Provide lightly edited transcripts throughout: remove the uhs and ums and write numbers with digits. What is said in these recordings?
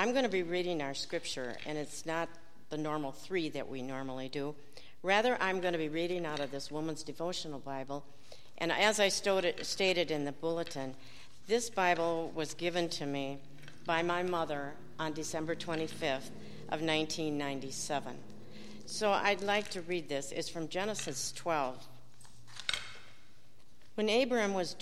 I'm going to be reading our scripture, and it's not the normal 3 that we normally do. Rather, I'm going to be reading out of this Woman's Devotional Bible. And as I stated in the bulletin, this Bible was given to me by my mother on December 25th of 1997. So I'd like to read this. It's from Genesis 12. When Abram was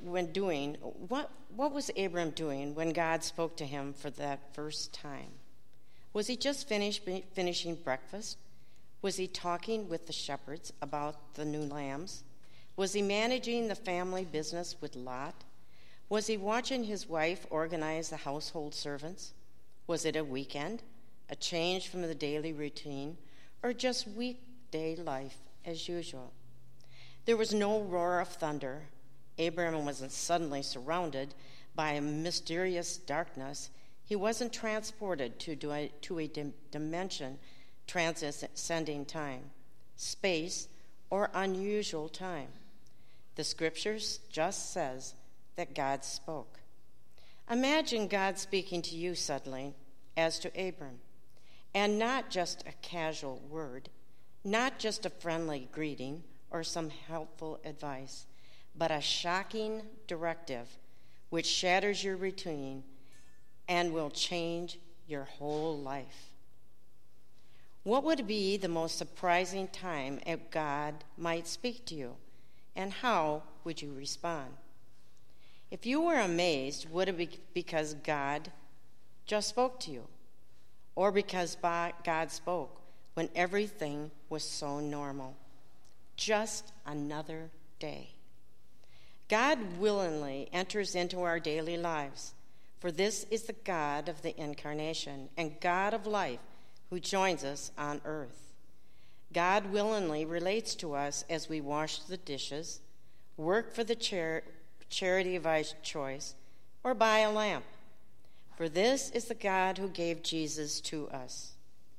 what was Abram doing when God spoke to him for that first time? Was he just finishing breakfast? Was he talking with the shepherds about the new lambs? Was he managing the family business with Lot? Was he watching his wife organize the household servants? Was it a weekend, a change from the daily routine, or just weekday life as usual? There was no roar of thunder. Abraham wasn't suddenly surrounded by a mysterious darkness. He wasn't transported to a dimension transcending time, space, or unusual time. The scriptures just says that God spoke. Imagine God speaking to you suddenly, as to Abram, and not just a casual word, not just a friendly greeting or some helpful advice, but a shocking directive which shatters your routine and will change your whole life. What would be the most surprising time God might speak to you, and how would you respond? If you were amazed, would it be because God just spoke to you, or because God spoke when everything was so normal? Just another day. God willingly enters into our daily lives, for this is the God of the incarnation and God of life who joins us on earth. God willingly relates to us as we wash the dishes, work for the charity of our choice, or buy a lamp. For this is the God who gave Jesus to us.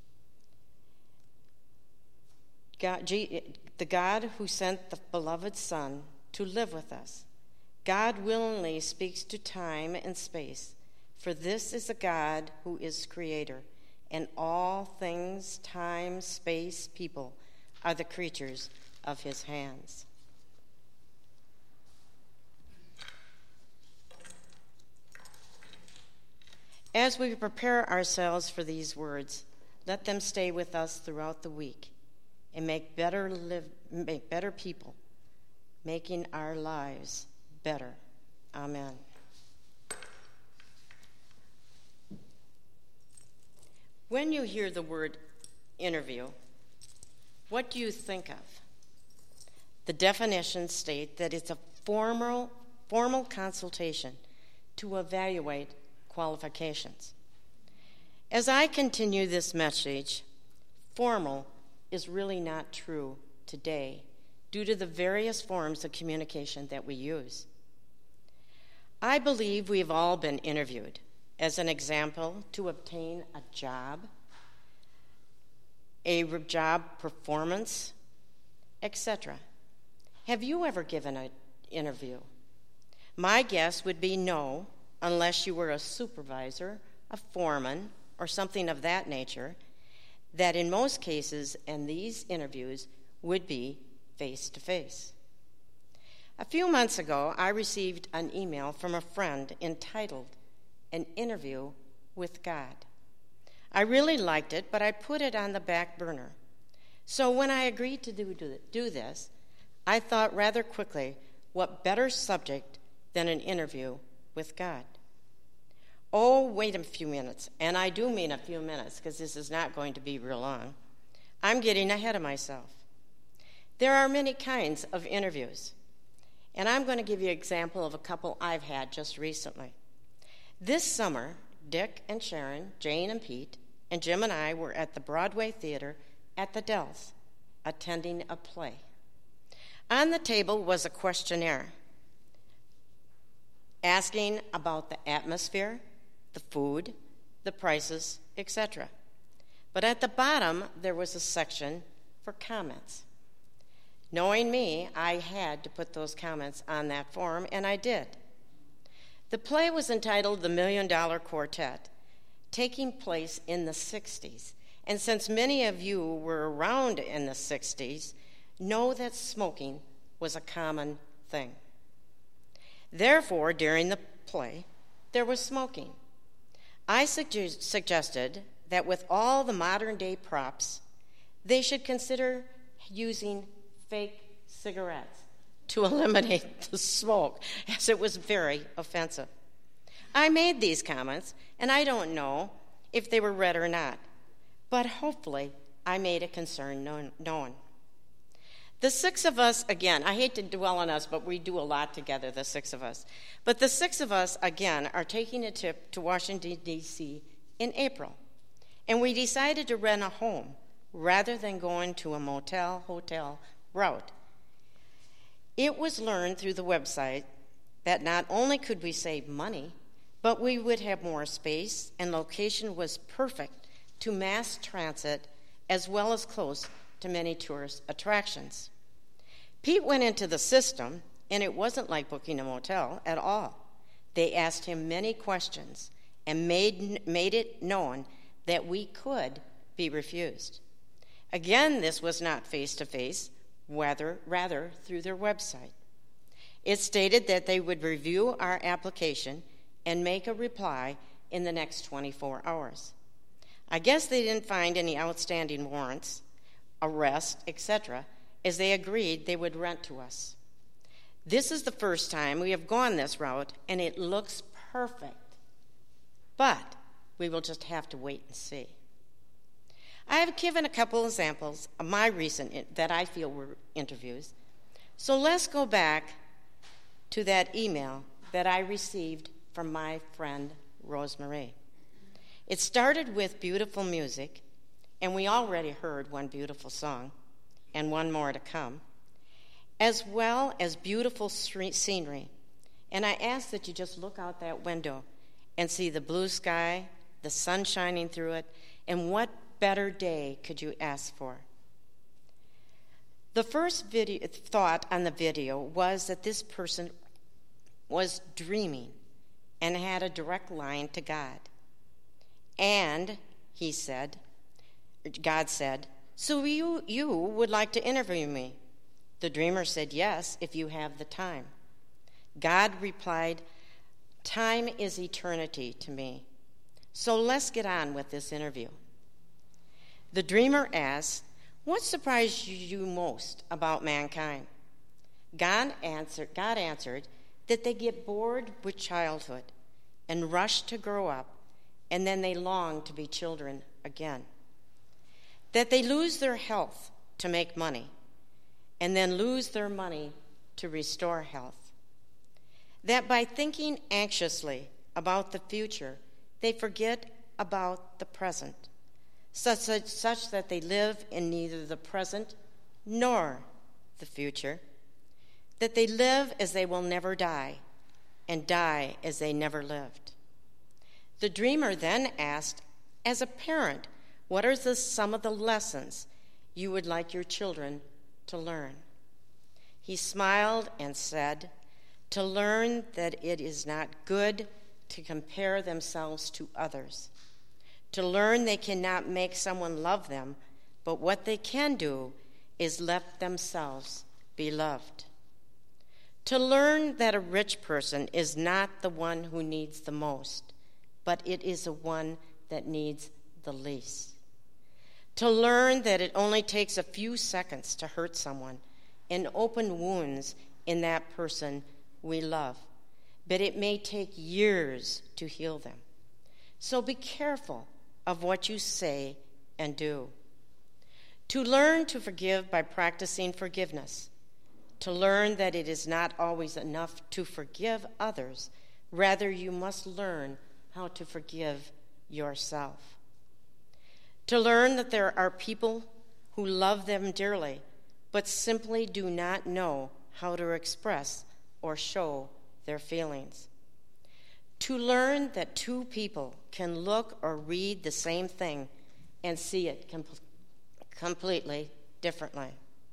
The God who sent the beloved Son to live with us. God willingly speaks to time and space, for this is the God who is creator, and all things, time, space, people, are the creatures of his hands. As we prepare ourselves for these words, let them stay with us throughout the week and make better people, making our lives better. Amen. When you hear the word interview, what do you think of? The definitions state that it's a formal consultation to evaluate qualifications. As I continue this message, formal is really not true today due to the various forms of communication that we use. I believe we've all been interviewed, as an example, to obtain a job performance, etc. Have you ever given an interview? My guess would be no, unless you were a supervisor, a foreman, or something of that nature, that in most cases, and these interviews would be face-to-face. A few months ago, I received an email from a friend entitled An Interview with God. I really liked it, but I put it on the back burner. So when I agreed to do this, I thought rather quickly, what better subject than an interview with God? Oh, wait a few minutes, and I do mean a few minutes because this is not going to be real long. I'm getting ahead of myself. There are many kinds of interviews, and I'm going to give you an example of a couple I've had just recently. This summer, Dick and Sharon, Jane and Pete, and Jim and I were at the Broadway Theater at the Dells, attending a play. On the table was a questionnaire asking about the atmosphere, the food, the prices, etc. But at the bottom, there was a section for comments. Knowing me, I had to put those comments on that form, and I did. The play was entitled The $1 Million Quartet, taking place in the 60s. And since many of you were around in the 60s, know that smoking was a common thing. Therefore, during the play, there was smoking. I suggested that with all the modern-day props, they should consider using fake cigarettes to eliminate the smoke, as it was very offensive. I made these comments, and I don't know if they were read or not, but hopefully I made a concern known. The six of us, again, I hate to dwell on us, but we do a lot together, the six of us. But the six of us, again, are taking a trip to Washington, D.C. in April. And we decided to rent a home rather than going to a motel-hotel route. It was learned through the website that not only could we save money, but we would have more space, and location was perfect to mass transit as well as close to many tourist attractions. Pete went into the system, and it wasn't like booking a motel at all. They asked him many questions and made it known that we could be refused. Again, this was not face-to-face, rather through their website. It stated that they would review our application and make a reply in the next 24 hours. I guess they didn't find any outstanding warrants, arrest, etc., as they agreed they would rent to us. This is the first time we have gone this route, and it looks perfect. But we will just have to wait and see. I have given a couple examples of my recent that I feel were interviews. So let's go back to that email that I received from my friend Rosemarie. It started with beautiful music, and we already heard one beautiful song and one more to come, as well as beautiful scenery. And I ask that you just look out that window and see the blue sky, the sun shining through it, and what better day could you ask for? The first thought on the video was that this person was dreaming and had a direct line to God. And God said, "So you would like to interview me?" The dreamer said, "Yes, if you have the time." God replied, "Time is eternity to me. So let's get on with this interview." The dreamer asked, "What surprised you most about mankind?" God answered that they get bored with childhood and rush to grow up, and then they long to be children again. That they lose their health to make money, and then lose their money to restore health. That by thinking anxiously about the future, they forget about the present, such that they live in neither the present nor the future. That they live as they will never die, and die as they never lived. The dreamer then asked, as a parent, what are some of the lessons you would like your children to learn? He smiled and said, to learn that it is not good to compare themselves to others. To learn they cannot make someone love them, but what they can do is let themselves be loved. To learn that a rich person is not the one who needs the most, but it is the one that needs the least. To learn that it only takes a few seconds to hurt someone and open wounds in that person we love, but it may take years to heal them. So be careful of what you say and do. To learn to forgive by practicing forgiveness. To learn that it is not always enough to forgive others. Rather, you must learn how to forgive yourself. To learn that there are people who love them dearly, but simply do not know how to express or show their feelings. To learn that two people can look or read the same thing and see it completely differently.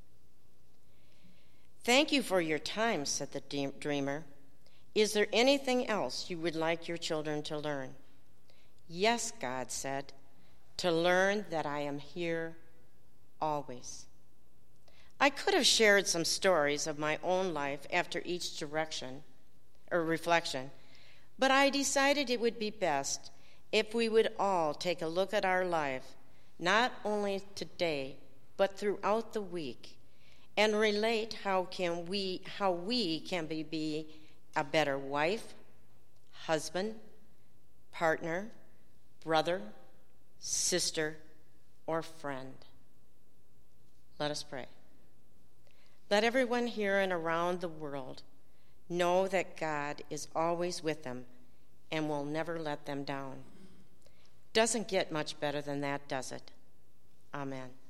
Thank you for your time, said the dreamer. Is there anything else you would like your children to learn? Yes, God said, to learn that I am here always. I could have shared some stories of my own life after each reflection, but I decided it would be best if we would all take a look at our life, not only today, but throughout the week, and relate how we can be a better wife, husband, partner, brother, sister, or friend. Let us pray. Let everyone here and around the world know that God is always with them and will never let them down. Doesn't get much better than that, does it? Amen.